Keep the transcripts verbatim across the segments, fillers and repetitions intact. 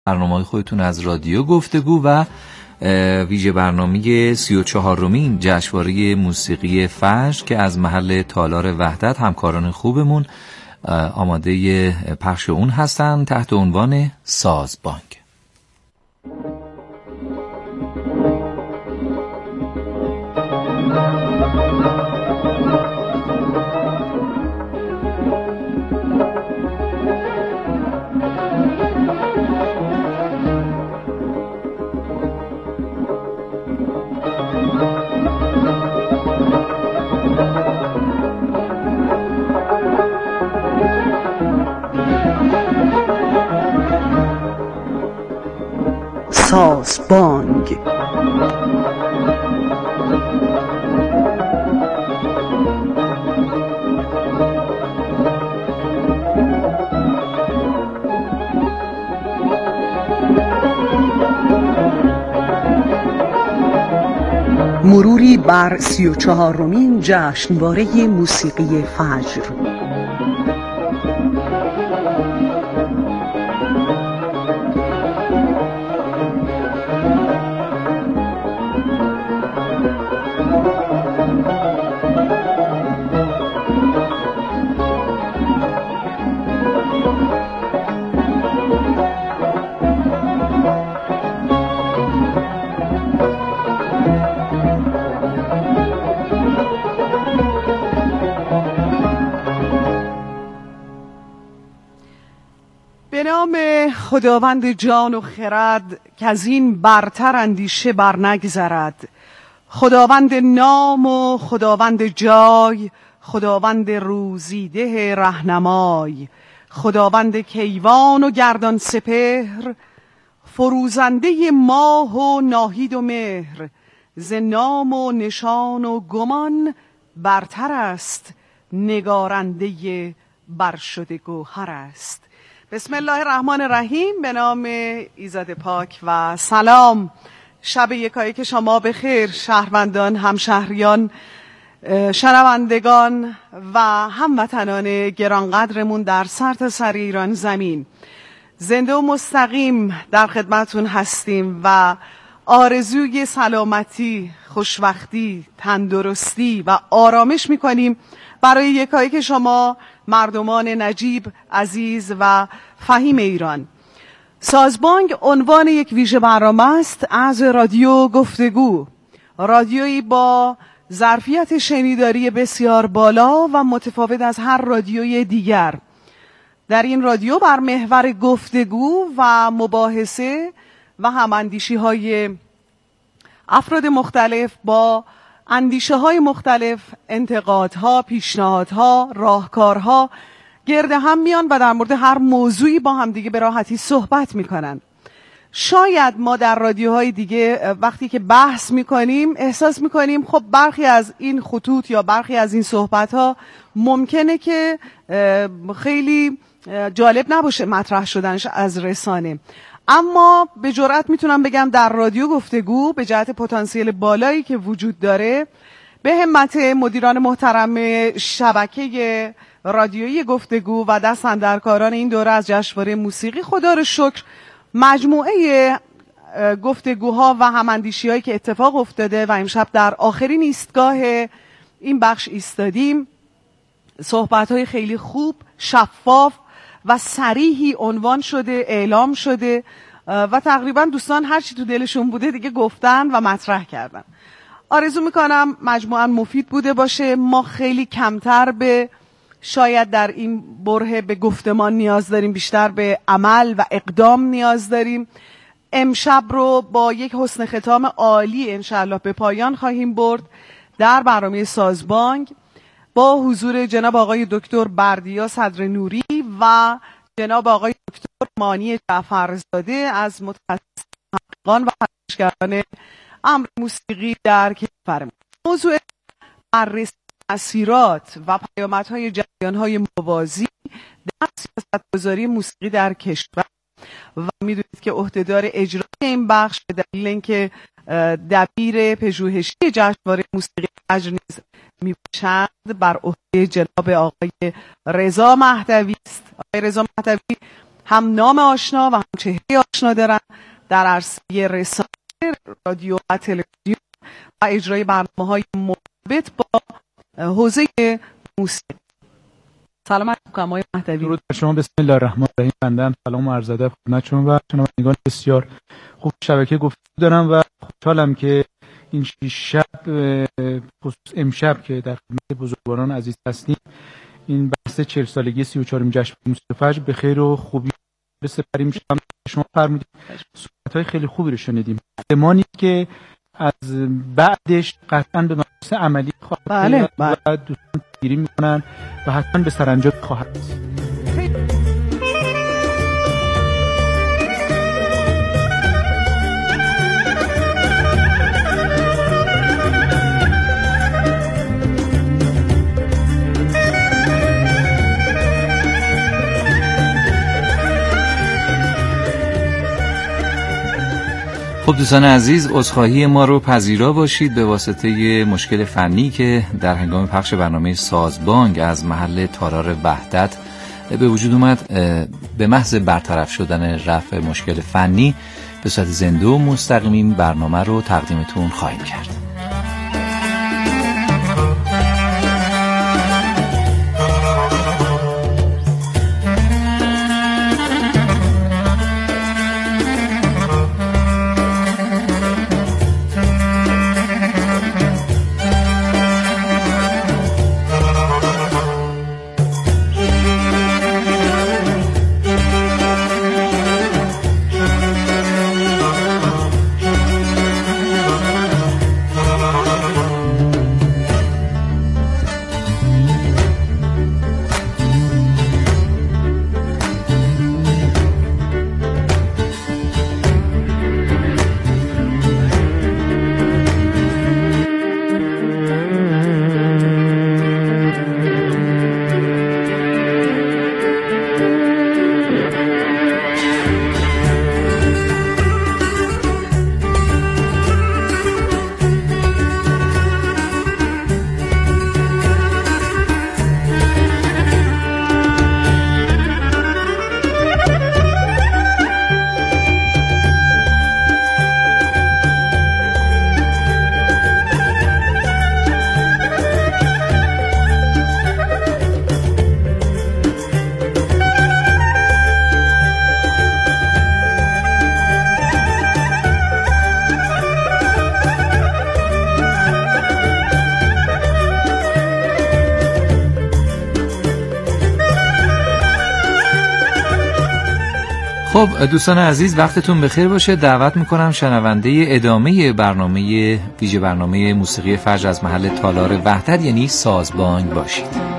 برنامه‌های خودتون از رادیو گفتگو و ویژه برنامه سی و چهارمین جشنواره موسیقی فجر که از محل تالار وحدت همکاران خوبمون آماده پخش اون هستن تحت عنوان سازبانگ. سازبانگ. مروری بر سی و چهارمین جشنواره موسیقی فجر. به نام خداوند جان و خرد که از این برتر اندیشه بر نگذرد، خداوند نام و خداوند جای، خداوند روزیده رهنمای، خداوند کیوان و گردان سپهر، فروزنده ماه و ناهید و مهر، ز نام و نشان و گمان برتر است، نگارنده برشده گوهر است. بسم الله الرحمن الرحیم. به نام ایزد پاک و سلام. شب یکایک شما بخیر شهروندان، همشهریان، شنوندگان و هموطنان گرانقدرمون در سرتاسر ایران زمین. زنده و مستقیم در خدمتون هستیم و آرزوی سلامتی، خوشبختی، تندرستی و آرامش میکنیم برای یکایک شما مردمان نجیب، عزیز و فهیم ایران. سازبانگ عنوان یک ویژه برنامه است از رادیو گفتگو، رادیویی با ظرفیت شنیداری بسیار بالا و متفاوت از هر رادیوی دیگر. در این رادیو بر محور گفتگو و مباحثه و هماندیشی های افراد مختلف با اندیشه های مختلف، انتقادها، پیشنهادها، راهکارها گرد هم میان و در مورد هر موضوعی با هم دیگه به راحتی صحبت میکنن. شاید ما در رادیوهای دیگه وقتی که بحث میکنیم احساس میکنیم خب برخی از این خطوط یا برخی از این صحبتها ممکنه که خیلی جالب نباشه مطرح شدنش از رسانه، اما به جرئت میتونم بگم در رادیو گفتگو به جهت پتانسیل بالایی که وجود داره، به همت مدیران محترم شبکه رادیویی گفتگو و دست اندرکاران این دوره از جشنواره موسیقی، خدا رو شکر مجموعه گفتگوها و هماندیشی‌هایی که اتفاق افتاده و امشب در آخرین ایستگاه این بخش ایستادیم، صحبت‌های خیلی خوب، شفاف و صریحی عنوان شده، اعلام شده و تقریبا دوستان هر چی تو دلشون بوده دیگه گفتن و مطرح کردن. آرزو میکنم مجموعاً مفید بوده باشه. ما خیلی کمتر به شاید در این بره به گفتمان نیاز داریم، بیشتر به عمل و اقدام نیاز داریم. امشب رو با یک حسن ختام عالی انشاءالله به پایان خواهیم برد در برنامه سازبانگ با حضور جناب آقای دکتر بردیا صدرنوری و جناب آقای دکتر مانی جعفرزاده از متخصصان و پژوهشگران امر موسیقی در کشور. موضوع بررسی تأثیرات و پیامدهای جریان‌های موازی در سیاست‌گذاری موسیقی در کشور و میدونید که عهدهدار اجرای این بخش به دلیل اینکه دبیر پژوهشی جشنواره موسیقی فجر نیز میباشد بر عهده جناب آقای رضا مهدوی است. آقای رضا مهدوی هم نام آشنا و هم چهره آشنا دارن در عرصه رسانه، رادیو و تلویزیون و اجرای برنامه‌های مرتبط با حوزه موسیقی. سلام علیکم آقای مهدوی. درود بر شما. بسم الله الرحمن الرحیم. بنده هم سلام و عرض ادب خدمت شما و شنوندگان بسیار خوب شبکه گفتگو دارم و خوشحالم که این شب امشب که در خدمت بزرگواران عزیز هستیم این بحث چهل سالگی سی و چهارمین جشن موسیقی فجر به خیر و خوبی بسپاریم. شما فرمودید صحبت‌های خیلی خوبی رو شنیدیم، زمانی که از بعدش قطعاً به مباحث عملی خواهد بله بله. و دوستان پیگیری میکنن و حتما به سرانجام خواهد رسید. خب دوستان عزیز، عذرخواهی ما رو پذیرا باشید به واسطه مشکل فنی که در هنگام پخش برنامه سازبانگ از محل تالار وحدت به وجود اومد. به محض برطرف شدن رفع مشکل فنی به صورت زنده و مستقیم این برنامه رو تقدیمتون خواهیم کرد. خب دوستان عزیز، وقتتون بخیر باشه. دعوت میکنم شنونده ادامه برنامه ویژه برنامه موسیقی فجر از محل تالار وحدت یعنی سازبانگ باشید.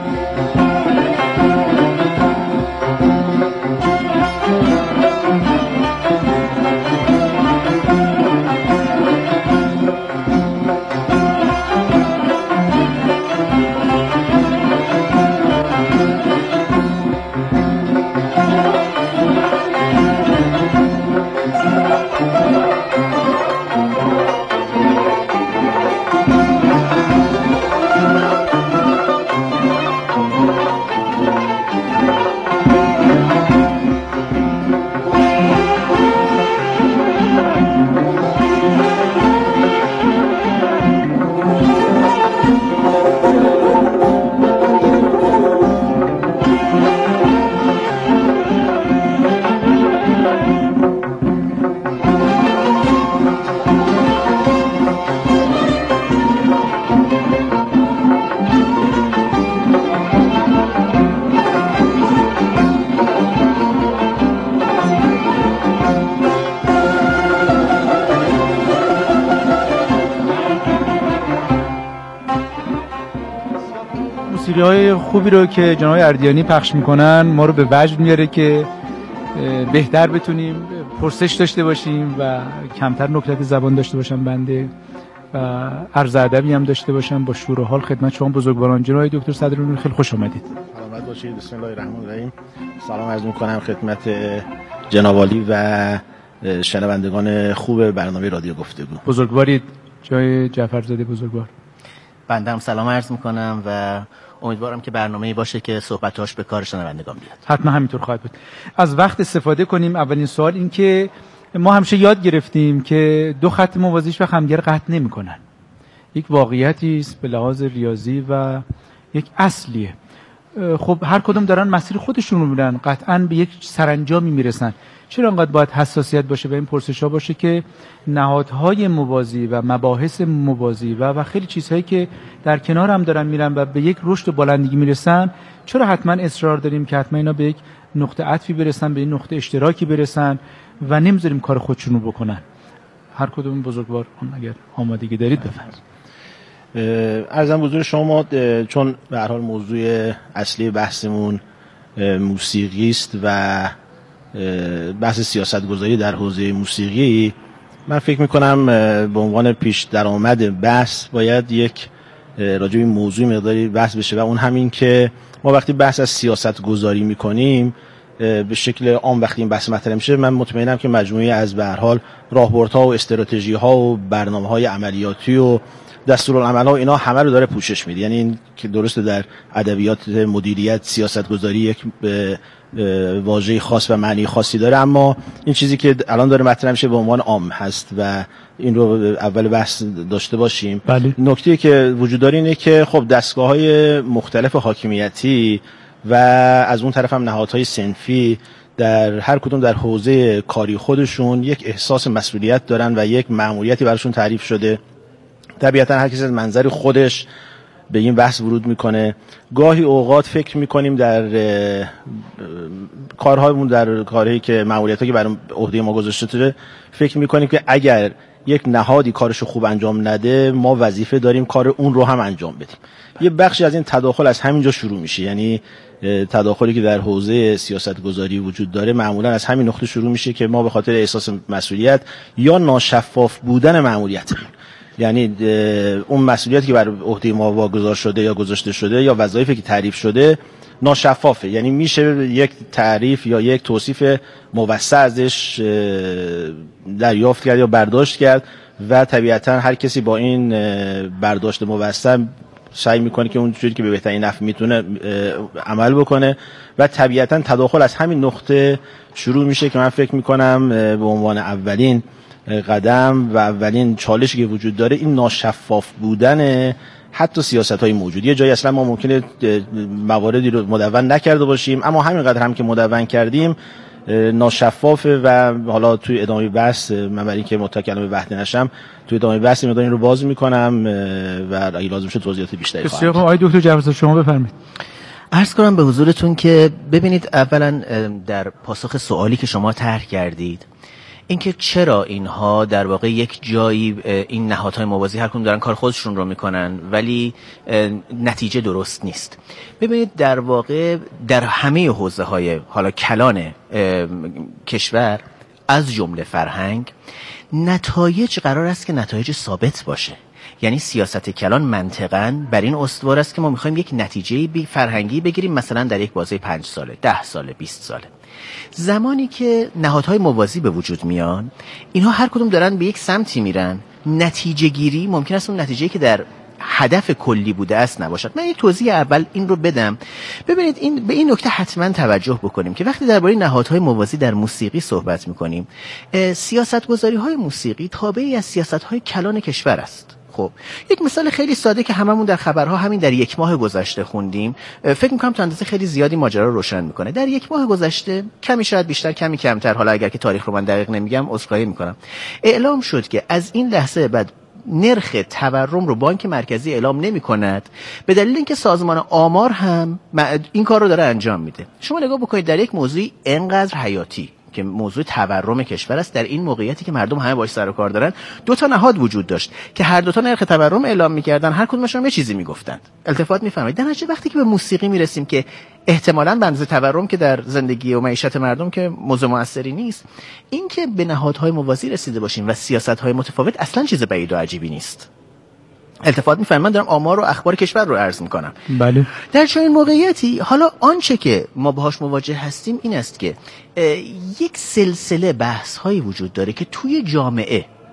موسیقی‌های خوبی رو که جناب اردیانی پخش میکنن ما رو به وجد میاره که بهتر بتونیم پرسش داشته باشیم و کمتر نکلت زبان داشته باشم بنده و عرض ادبی هم داشته باشم. با شور و حال خدمت شما بزرگواران جناب دکتر صدرالعلوم خیلی خوش آمدید. سلامت باشید. بسم الله الرحمن الرحیم. سلام عرض میکنم خدمت جناب عالی و شنوندگان خوب برنامه رادیو گفتگو. بزرگوارید جای جعفرزاده بزرگوار. بنده هم سلام عرض میکنم و امیدوارم که برنامه‌ای باشه که صحبت‌هاش به کار شنوندگان بیاد. حتما همینطور خواهد بود. از وقت استفاده کنیم. اولین سوال این که ما همیشه یاد گرفتیم که دو خط موازیش و همدیگر قطع نمی‌کنن. یک واقعیتی است به لحاظ ریاضی و یک اصلیه. خب هر کدوم دارن مسیر خودشون رو میرن، قطعاً به یک سرانجامی میرسن. چرا انقدر باید حساسیت باشه و این پرسش‌ها باشه که نهادهای موازی و مباحث موازی و و خیلی چیزهایی که در کنار هم دارن میرن و به یک رشد و بلندگی میرسن، چرا حتما اصرار داریم که حتما اینا به یک نقطه عطفی برسن، به این نقطه اشتراکی برسن و نمیذاریم کار خودشونو بکنن؟ هر کدوم بزرگوار اگر آمادگی دارید بفرمایید. عرضم حضور شما، چون به هر حال موضوع اصلی بحثمون موسیقی است و بحث سیاستگذاری در حوزه موسیقی، من فکر میکنم به عنوان پیش درآمد بحث باید یک راجع به این موضوع مقداری بحث بشه و اون همین که ما وقتی بحث از سیاستگذاری میکنیم به شکل عام، وقتی این بحث مطرح میشه، من مطمئنم که مجموعه از به هر حال راهبردها و استراتژی‌ها و برنامه‌های عملیاتی و دستورالعمل‌ها و اینا همه رو داره پوشش میده. یعنی این که درسته در ادبیات مدیریت سیاستگذاری یک واژه خاص و معنی خاصی داره، اما این چیزی که الان داره مطرح میشه به عنوان عام هست و این رو اول بحث داشته باشیم. بله. نکته‌ای که وجود داره اینه که خب دستگاه‌های مختلف حاکمیتی و از اون طرف هم نهادهای صنفی در هر کدوم در حوزه کاری خودشون یک احساس مسئولیت دارن و یک مأموریتی براشون تعریف شده. طبیعتا هر کسی از منظر خودش به این بحث ورود میکنه. گاهی اوقات فکر میکنیم در کارهایمون، در کارهایی که مأموریتایی که بر عهده ما گذاشته شده، فکر میکنیم که اگر یک نهادی کارشو خوب انجام نده، ما وظیفه داریم کار اون رو هم انجام بدیم. یه بخشی از این تداخل از همینجا شروع میشه. یعنی تداخلی که در حوزه سیاستگذاری وجود داره معمولا از همین نقطه شروع میشه که ما به خاطر احساس مسئولیت یا ناشفاف بودن مأموریتمون، یعنی اون مسئولیتی که بر عهده ما واگذار شده یا گذاشته شده یا وظایفی که تعریف شده ناشفافه. یعنی میشه یک تعریف یا یک توصیف موسع ازش دریافت کرد یا برداشت کرد و طبیعتا هر کسی با این برداشت موسع سعی میکنه که اون جوری که به بهترین نفع میتونه عمل بکنه و طبیعتا تداخل از همین نقطه شروع میشه که من فکر میکنم به عنوان اولین قدم و اولین چالشی که وجود داره این ناشفاف بودن حتی سیاست‌های موجود. یه جایی اصلا ما ممکنه مواردی رو مدون نکرده باشیم، اما همینقدر هم که مدون کردیم ناشفافه و حالا توی ادامه بحث، من برای اینکه متکلم به وحده نشم، توی ادامه بحث مقدار این رو باز میکنم و اگه لازم شد توضیحات بیشتری خواهم داد. آقای دکتر جوزا شما بفرمایید. عرض کنم به حضورتون که ببینید، اولا در پاسخ سوالی که شما طرح کردید، اینکه چرا اینها در واقع یک جایی این نهادهای موازی هر کدوم دارن کار خودشون رو میکنن ولی نتیجه درست نیست. ببینید در واقع در همه حوزه های حالا کلان کشور از جمله فرهنگ، نتایج قرار است که نتایج ثابت باشه. یعنی سیاست کلان منطقاً بر این استوار است که ما میخوایم یک نتیجه فرهنگی بگیریم، مثلا در یک بازه پنج ساله، ده ساله، بیست ساله. زمانی که نهادهای موازی به وجود میان، اینها هر کدوم دارن به یک سمتی میرن، نتیجه گیری ممکن است اون نتیجه‌ای که در هدف کلی بوده است نباشد. من یک توضیح اول این رو بدم. ببینید، این به این نکته حتما توجه بکنیم که وقتی درباره نهادهای موازی در موسیقی صحبت میکنیم، سیاستگذاری‌های موسیقی تابعی از سیاست‌های کلان کشور است. خب یک مثال خیلی ساده که هممون در خبرها همین در یک ماه گذشته خوندیم، فکر می‌کنم تا اندازه خیلی زیادی ماجرا رو روشن می‌کنه. در یک ماه گذشته، کمی شاید بیشتر کمی کمتر، حالا اگر که تاریخ رو من دقیق نمیگم عذرخواهی می‌کنم، اعلام شد که از این لحظه بعد نرخ تورم رو بانک مرکزی اعلام نمی‌کند، به دلیل اینکه سازمان آمار هم این کار رو داره انجام میده. شما نگاه بکنید، در یک موضوع اینقدر حیاتی که موضوع تورم کشور است، در این موقعیتی که مردم همه باهاش سر و کار دارن، دو تا نهاد وجود داشت که هر دو تا نرخ تورم اعلام می‌کردن، هر کدومشون یه چیزی میگفتند. التفات می‌فرمایید. در نتیجه وقتی که به موسیقی میرسیم که احتمالاً به اندازه تورم که در زندگی و معیشت مردم که موضوع موثری نیست، این که به نهادهای موازی رسیده باشیم و سیاست‌های متفاوت اصلاً چیز بعید و عجیبی نیست. التفات می‌فرمایید. من دارم آمار و اخبار کشور رو عرض می‌کنم. بله. در چنین موقعیتی حالا آنچه که ما باهاش مواجه هستیم این است که یک سلسله بحث‌هایی وجود داره که توی جامعه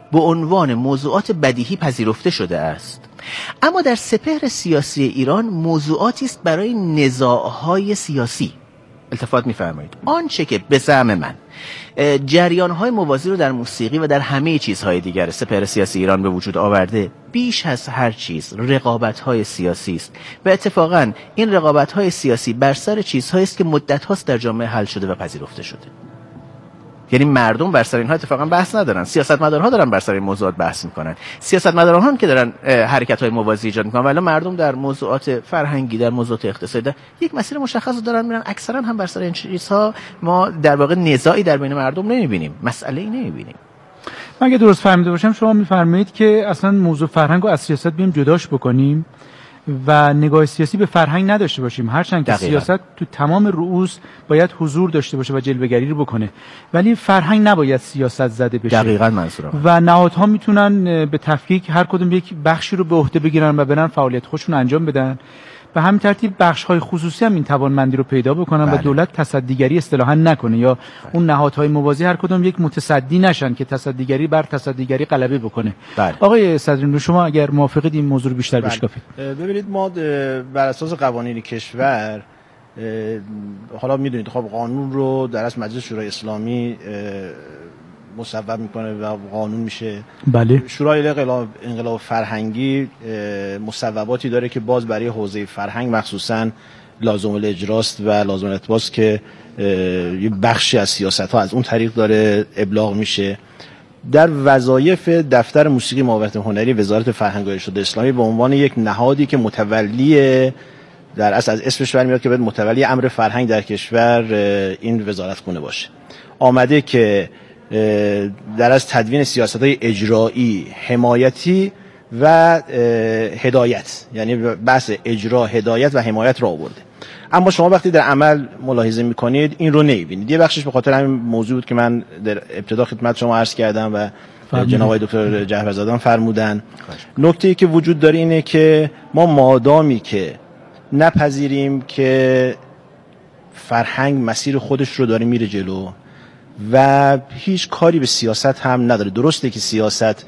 به عنوان موضوعات بدیهی پذیرفته شده است. اما در سپهر سیاسی ایران موضوعاتی است برای نزاع‌های سیاسی. التفات می‌فرمایید. آنچه که به زعم من جریان‌های موازی رو در موسیقی و در همه چیزهای دیگر سپهر سیاسی ایران به وجود آورده، بیش از هر چیز رقابت‌های سیاسی است و اتفاقاً این رقابت‌های سیاسی بر سر چیزهایی است که مدت‌هاست در جامعه حل شده و پذیرفته شده. یعنی مردم بر سر اینها اتفاقا بحث ندارن، سیاستمدارها دارن بر سر این موضوعات بحث میکنن، سیاستمداران هم که دارن حرکت‌های موازی ایجاد میکنن، ولی مردم در موضوعات فرهنگی، در موضوعات اقتصادی یک مسیر مشخص رو دارن میرن. اکثرا هم بر سر این چیزها ما در واقع نزاعی در بین مردم نمیبینیم، مسئله‌ای نمیبینیم. من اگه درست فهمیده باشم شما میفرمایید که اصلا موضوع فرهنگ رو از سیاست بیم جداش بکنیم و نگاه سیاسی به فرهنگ نداشته باشیم، هرچند که سیاست تو تمام رؤوس باید حضور داشته باشه و جلوه‌گری رو بکنه، ولی فرهنگ نباید سیاست زده بشه. دقیقاً منظورم. و نهادها میتونن به تفکیک هر کدوم یک بخشی رو به عهده بگیرن و برن فعالیت خودشون انجام بدن. به همین ترتیب بخش‌های خصوصی هم این توانمندی رو پیدا بکنن بله. و دولت تصدیگری اصطلاحاً نکنه یا بله. اون نهادهای موازی هر کدوم یک متصدی نشن که تصدیگری بر تصدیگری غلبه بکنه. بله. آقای صدرنور شما اگر موافقید این موضوع رو بیشتر بله. بشکافید. ببینید ما بر اساس قوانین کشور حالا میدونید خب قانون رو در از مجلس شورای اسلامی مصوب میکنه و قانون میشه. بله. شورای انقلاب انقلاب فرهنگی مصوباتی داره که باز برای حوزه فرهنگ مخصوصا لازم الاجراست و لازم الاتباس که یه بخشی از سیاست ها از اون طریق داره ابلاغ میشه. در وظایف دفتر موسیقی معاونت هنری وزارت فرهنگ و ارشاد اسلامی به عنوان یک نهادی که متولی در اصل از اسمش برمیاد که باید متولی امر فرهنگ در کشور این وزارتخونه باشه، آمده که در از تدوین سیاست‌های اجرایی، حمایتی و هدایت، یعنی بحث اجرا، هدایت و حمایت را آورده. اما شما وقتی در عمل ملاحظه می‌کنید این رو نمی‌بینید. یه بخشش به خاطر همین موضوع بود که من در ابتدا خدمت شما عرض کردم و جناب آقای دکتر جعفرزاده فرمودن. نکته‌ای که وجود داره اینه که ما مادامی که نپذیریم که فرهنگ مسیر خودش رو داره میره جلو و هیچ کاری به سیاست هم نداره. درسته که سیاست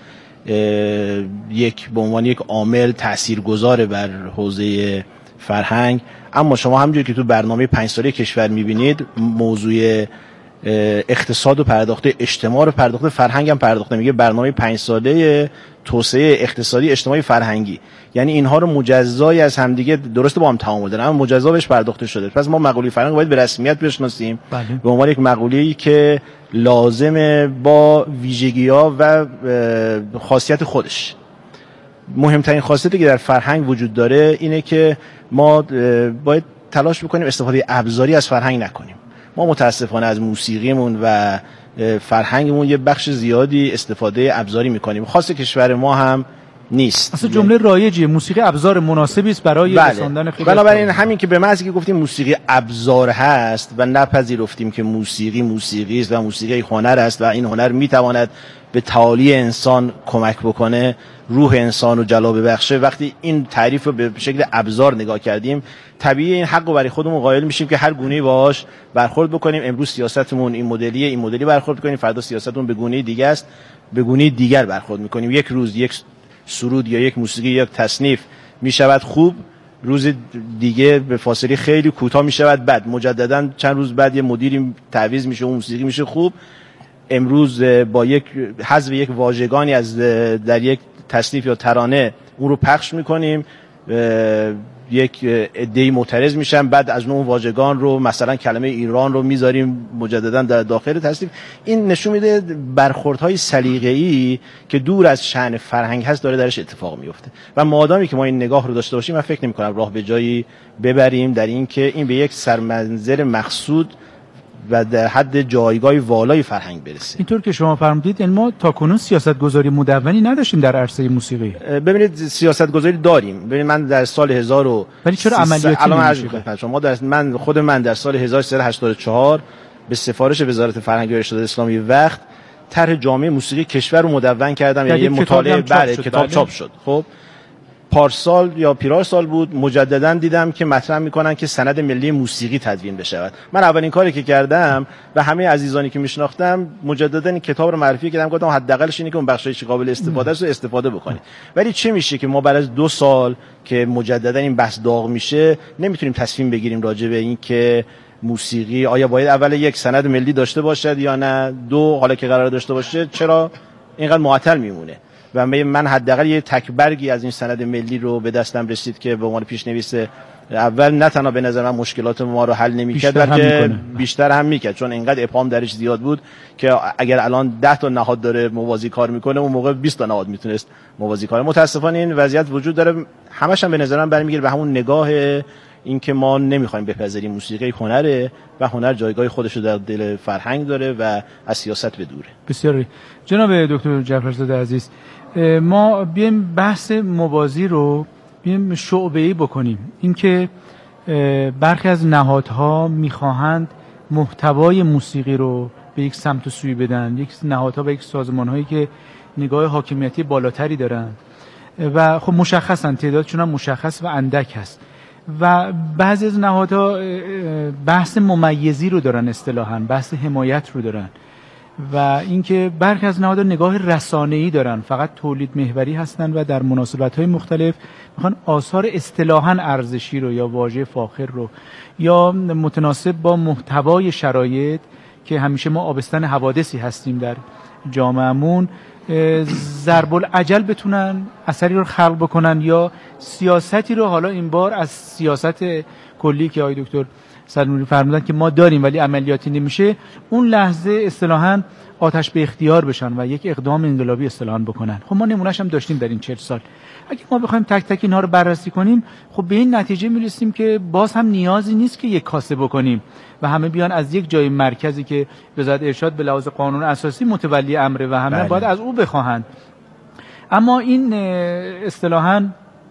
یک به عنوان یک عامل تاثیرگذار بر حوزه فرهنگ، اما شما همونجوری که تو برنامه پنج ساله کشور میبینید موضوع اقتصاد و پرداخته، اجتماع رو پرداخته، فرهنگ هم پرداخته. میگه برنامه پنج ساله توسعه اقتصادی اجتماعی فرهنگی، یعنی اینها رو مجزایی از همدیگه درسته با هم تعامل دارن اما مجزا بهش پرداخته شده. پس ما مقوله فرهنگ باید به رسمیت بشناسیم بله. به عنوان یک مقوله‌ای که لازمه با ویژگی‌ها و خاصیت خودش. مهمترین خاصیتی که در فرهنگ وجود داره اینه که ما باید تلاش بکنیم استفاده ابزاری از فرهنگ نکنیم. ما متاسفانه از موسیقیمون و فرهنگمون یه بخش زیادی استفاده ابزاری میکنیم، خاص کشور ما هم نیست. اصلا جمله رایجیه، موسیقی ابزار مناسبی است برای بله. رساندن خیلی. بنابراین همین که به محض که گفتیم موسیقی ابزار هست و نپذیرفتیم که موسیقی موسیقی است و موسیقی هنر است و این هنر میتواند به تعالی انسان کمک بکنه، روح انسان رو جلا ببخشه، وقتی این تعریف رو به شکل ابزار نگاه کردیم طبیعی این حق رو برای خودمون قائل میشیم که هر گونه‌ای باهاش برخورد بکنیم. امروز سیاستمون این مدلیه، این مدلی برخورد می‌کنیم، فردا سیاستمون به گونه دیگه است، به گونه دیگر برخورد می‌کنیم. یک روز یک سرود یا یک موسیقی یا یک تصنیف میشود خوب، روز دیگه به فاصله خیلی کوتاه میشود بد، مجددا چند روز بعد یه مدیری تعویض میشه و موسیقی میشه خوب. امروز با یک حذف یک واژگانی از در یک تصنیف یا ترانه اون رو پخش میکنیم، یک عده‌ای معترض میشن، بعد از اون واژگان رو مثلا کلمه ایران رو میذاریم مجددا در داخل تصنیف. این نشون میده برخوردهای سلیقه‌ای که دور از شأن فرهنگ هست داره درش اتفاق میفته و مادامی که ما این نگاه رو داشته باشیم من فکر نمی‌کنم راه به جایی ببریم در این که این به یک سرمنزل مقصود و در حد جایگاه والای فرهنگ برسه. اینطور که شما فرمودید ما تاکنون سیاستگذاری مدونی نداشتیم در عرصه موسیقی. ببینید سیاستگذاری داریم. ببینید من در سال هزار و ولی چرا عملیاتی نمیشه؟ شما در من خود من در سال هزار و سیصد و هشتاد و چهار به سفارش وزارت فرهنگ و ارشاد اسلامی وقت طرح جامعه موسیقی کشور رو مدون کردم، یعنی یه مطالعه بله کتاب چاپ شد. خب پارسال یا پیرار سال بود مجددا دیدم که مطرح میکنن که سند ملی موسیقی تدوین بشود. من اولین کاری که کردم و همه عزیزانی که میشناختم مجددا این کتاب رو معرفی کردم، گفتم حداقلش اینه که اون بخشایی که قابل استفاده است رو استفاده بکنید. ولی چه میشه که ما بعد از دو سال که مجددا این بحث داغ میشه نمیتونیم تصمیم بگیریم راجع به این که موسیقی آیا باید اول یک سند ملی داشته باشد یا نه، دو حالا که قرار داشته باشه چرا اینقدر معطل میمونه. و من حداقل یه تکبرگی از این سند ملی رو به دستم رسید که به عنوان پیشنویس اول نه تنها به نظر من مشکلات ما رو حل نمی‌کرد بلکه بیشتر هم می‌کرد، چون اینقدر ابهام درش زیاد بود که اگر الان ده تا نهاد داره موازی کار میکنه اون موقع بیست تا نهاد میتونست موازی کار. متاسفانه این وضعیت وجود داره. همش هم به نظر من برمیگره به همون نگاه این که ما نمیخوایم بپذیریم موسیقی هنره و هنر جایگاه خودش رو در دل فرهنگ داره و از سیاست به دوره. بسیار جناب دکتر جعفرزاده عزیز، ما بیایم بحث موازی رو بیایم شعبه‌ای بکنیم. اینکه برخی از نهادها میخواهند محتوای موسیقی رو به یک سمت و سوی بدن، یک نهادها و یک سازمان‌هایی که نگاه حاکمیتی بالاتری دارن و خب مشخصن تعدادشون هم مشخص و اندک هست، و بعضی از نهادها بحث ممیزی رو دارن، اصطلاحاً بحث حمایت رو دارن، و اینکه برخی از نهادها نگاه رسانه‌ای دارن، فقط تولید محوری هستن و در مناسبت‌های مختلف میخوان آثار اصطلاحاً ارزشی رو یا واژه فاخر رو یا متناسب با محتوای شرایط که همیشه ما آبستن حوادثی هستیم در جامعهمون ضرب العجل بتونن اثری رو خلق بکنن یا سیاستی رو، حالا این بار از سیاست کلی که آقای دکتر سعدنوری فرمودن که ما داریم ولی عملیاتی نمیشه، اون لحظه اصطلاحاً آتش به اختیار بشن و یک اقدام انقلابی اصطلاحاً بکنن. خب ما نمونهش هم داشتیم در این چهل سال. اگه ما بخوایم تک تک اینها رو بررسی کنیم، خب به این نتیجه میرسیم که باز هم نیازی نیست که یک کاسه بکنیم و همه بیان از یک جای مرکزی که وزارت ارشاد به لحاظ قانون اساسی متولی امره و همه بله. باید از او بخواهند. اما این اصطلاحاً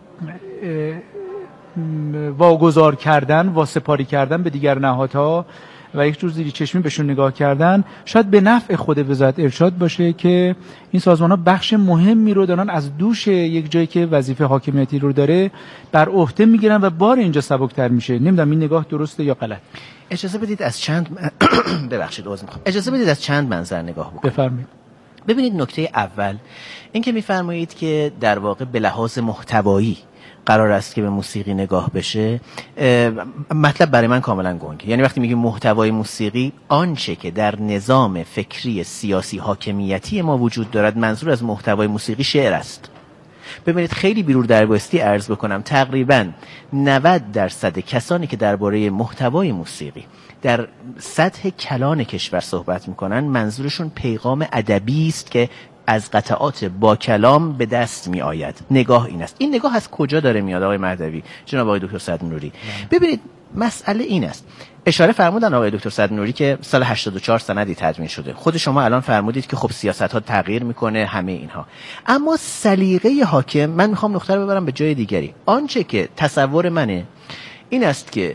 واگذار کردن، واسپاری کردن به دیگر نهادها و یک جور زیری چشمی بهشون نگاه کردن شاید به نفع خود وزارت ارشاد باشه که این سازمان‌ها بخش مهمی رو دارن از دوش یک جایی که وظیفه حاکمیتی رو داره بر عهده میگیرن و بار اینجا سبک‌تر میشه. نمیدونم این نگاه درسته یا غلط. اجازه بدید از چند ببخشید عذر می‌خوام. اجازه بدید از چند منظر نگاه بکنیم. بفرمایید. ببینید، نکته اول این که می‌فرمایید که در واقع به لحاظ محتوایی قرار است که به موسیقی نگاه بشه، مطلب برای من کاملا گنگه. یعنی وقتی میگیم محتوای موسیقی، آنچه که در نظام فکری سیاسی حاکمیتی ما وجود دارد، منظور از محتوای موسیقی شعر است. ببینید، خیلی بیرور درباستی عرض بکنم، تقریبا نود درصد کسانی که درباره محتوای موسیقی در سطح کلان کشور صحبت میکنن منظورشون پیغام ادبی است که از قطعات با کلام به دست می آید. نگاه این است. این نگاه از کجا داره میاد آقای مهدوی، جناب آقای دکتر سعدنوری؟ ببینید، مسئله این است. اشاره فرمودن آقای دکتر سعدنوری که سال هشتاد و چهار سندی تدوین شده. خود شما الان فرمودید که خب سیاست ها تغییر میکنه، همه اینها. اما سلیقه حاکم، من میخوام نقطه رو ببرم به جای دیگری. آنچه که تصور منه این است که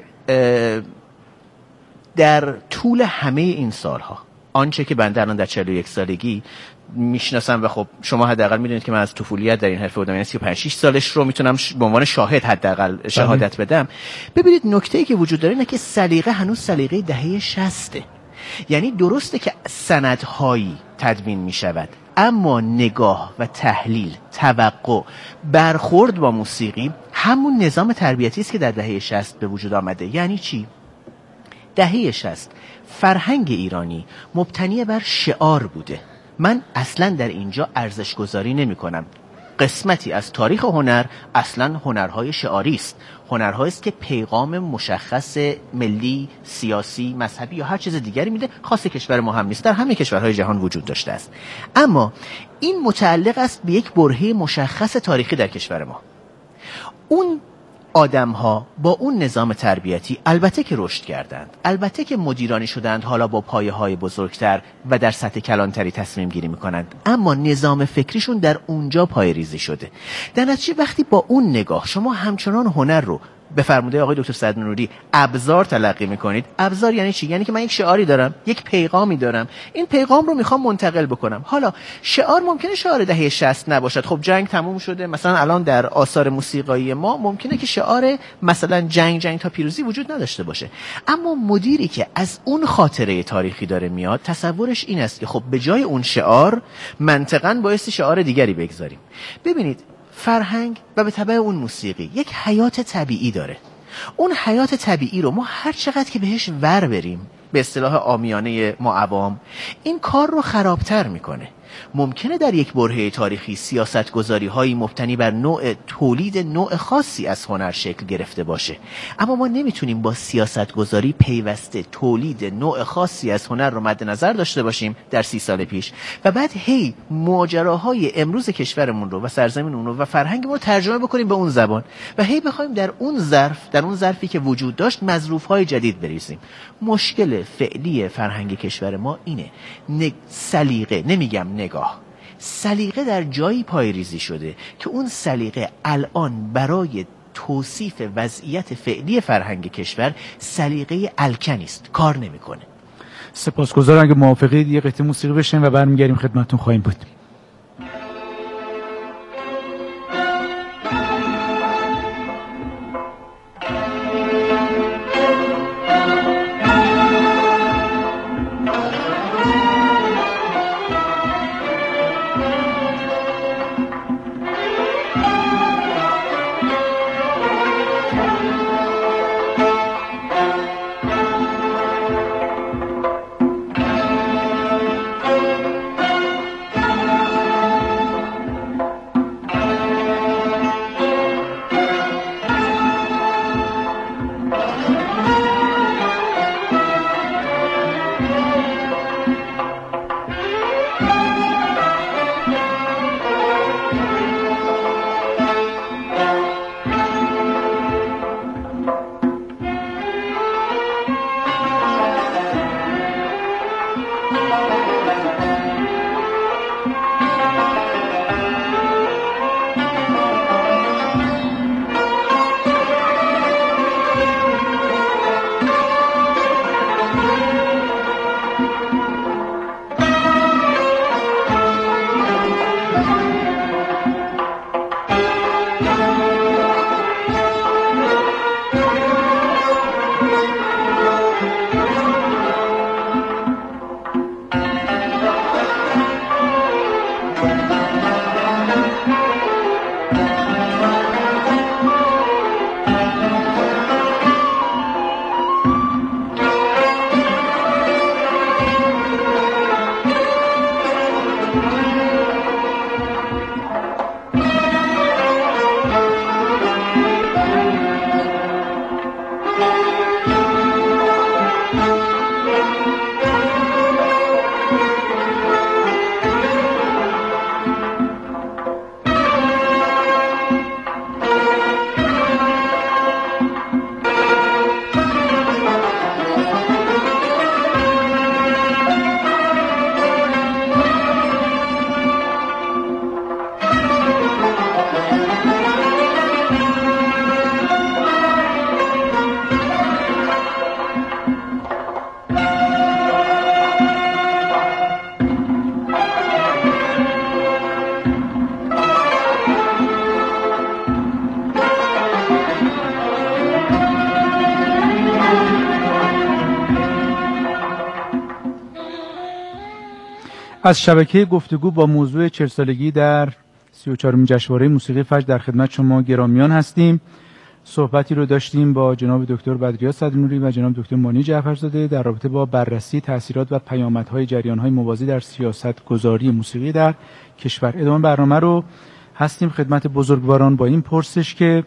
در طول همه این سالها، آنچه که بنده الان در چهل و یک سالگی میشناسم و خب شما حداقل میدونید که من از طفولیت در این حرفه بودم، یعنی سی و پنج شش سالش رو میتونم به عنوان شاهد حداقل شهادت بدم. ببینید، نکته‌ای که وجود داره اینه که سلیقه هنوز سلیقه دهه شصت. یعنی درسته که سندهایی تدوین میشود، اما نگاه و تحلیل، توقع، برخورد با موسیقی همون نظام تربیتی است که در دهه شصت به وجود آمده. یعنی چی؟ دهه شصت فرهنگ ایرانی مبتنی بر شعار بوده. من اصلا در اینجا ارزش گذاری نمی کنم. قسمتی از تاریخ هنر اصلا هنرهای شعاری است. هنرهایی است که پیغام مشخص ملی، سیاسی، مذهبی یا هر چیز دیگری میده. خاص کشور ما هم نیست، در همه کشورهای جهان وجود داشته است. اما این متعلق است به یک برهه مشخص تاریخی در کشور ما. اون آدم ها با اون نظام تربیتی البته که رشد کردند، البته که مدیرانی شدند، حالا با پایه های بزرگتر و در سطح کلانتری تصمیم گیری میکنند، اما نظام فکریشون در اونجا پای ریزی شده. در نتیجه وقتی با اون نگاه شما همچنان هنر رو به فرموده آقای دکتر صدرنوری ابزار تلقی میکنید. ابزار یعنی چی؟ یعنی که من یک شعاری دارم، یک پیغامی دارم، این پیغام رو میخوام منتقل بکنم. حالا شعار ممکنه شعار دهه شصت نباشد، خب جنگ تموم شده، مثلا الان در آثار موسیقایی ما ممکنه که شعار مثلا جنگ جنگ تا پیروزی وجود نداشته باشه، اما مدیری که از اون خاطره تاریخی داره میاد، تصورش این است که خب به جای اون شعار منطقاً بایستی شعار دیگری بگذاریم. ببینید فرهنگ و به تبع اون موسیقی یک حیات طبیعی داره. اون حیات طبیعی رو ما هر چقدر که بهش ور بریم، به اصطلاح عامیانه ما عوام، این کار رو خرابتر میکنه. ممکنه در یک برهه تاریخی سیاست گذاری هایی مبتنی بر نوع تولید نوع خاصی از هنر شکل گرفته باشه، اما ما نمیتونیم با سیاست گذاری پیوسته تولید نوع خاصی از هنر رو مد نظر داشته باشیم در سی سال پیش و بعد هی ماجراهای امروز کشورمون رو و سرزمینمون رو و فرهنگمون رو ترجمه بکنیم به اون زبان و هی بخوایم در اون ظرف، در اون ظرفی که وجود داشت، مظروف های جدید بریزیم. مشکل فعلی فرهنگ کشور ما اینه، نگ... سلیقه، نمیگم نگاه، سلیقه در جایی پایریزی شده که اون سلیقه الان برای توصیف وضعیت فعلی فرهنگ کشور سلیقه الکنی است، کار نمیکنه. سپاسگزارم. اگه موافقید یه قطعه موسیقی بشنویم و برمیگردیم خدمتتون خواهیم بود. از شبکه گفتگو با موضوع چهل سالگی در سی و چهارمین جشنواره موسیقی فجر در خدمت شما گرامیان هستیم. صحبتی رو داشتیم با جناب دکتر بدریاز صدرنوری و جناب دکتر مانی جعفرزاده در رابطه با بررسی تاثیرات و پیامدهای جریان‌های موازی در سیاست‌گذاری موسیقی در کشور. ادامه برنامه رو هستیم خدمت بزرگواران با این پرسش که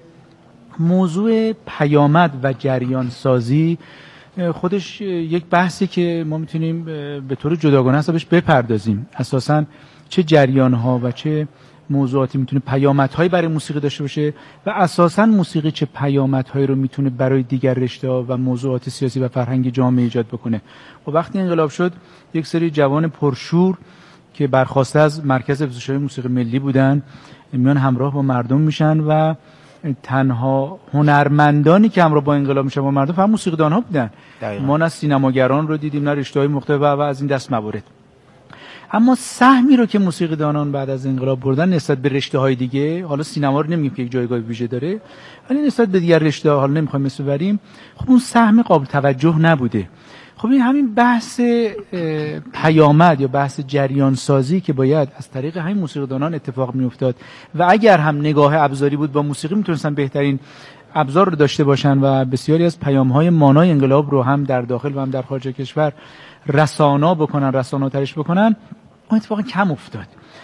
موضوع پیامد و جریان سازی خودش یک بحثی که ما میتونیم به طور جداگانه بهش بپردازیم. اساساً چه جریان‌ها و چه موضوعاتی میتونه پیامدهایی برای موسیقی داشته باشه و اساساً موسیقی چه پیامدهایی رو میتونه برای دیگر رشته‌ها و موضوعات سیاسی و فرهنگی جامعه ایجاد بکنه. و وقتی انقلاب شد یک سری جوان پرشور که برخواسته از مرکز افزایش موسیقی ملی بودن میان همراه با مردم میشن و تنها هنرمندانی که همراه با انقلاب میشه با مردم فقط موسیقیدان ها بودن. دقیقا. ما نه سینماگران رو دیدیم نه رشته‌های مختلف و از این دست موارد. اما سهمی رو که موسیقیدانان بعد از انقلاب بردن نسبت به رشته‌های دیگه، حالا سینما رو نمیگیم که یک جایگاه ویژه داره، ولی نسبت به دیگر رشته‌ها حالا نمیخوایم مثل بریم، خب اون سهم قابل توجه نبوده. خب این همین بحث پیامد یا بحث جریان سازی که باید از طریق همین موسیقیدانان اتفاق میافتاد و اگر هم نگاه ابزاری بود با موسیقی میتونستن بهترین ابزار رو داشته باشن و بسیاری از پیام‌های مانای انقلاب رو هم در داخل و هم در خارج کشور رسانا بکنن، رساناترش بکنن، اون اتفاق کم افتاد.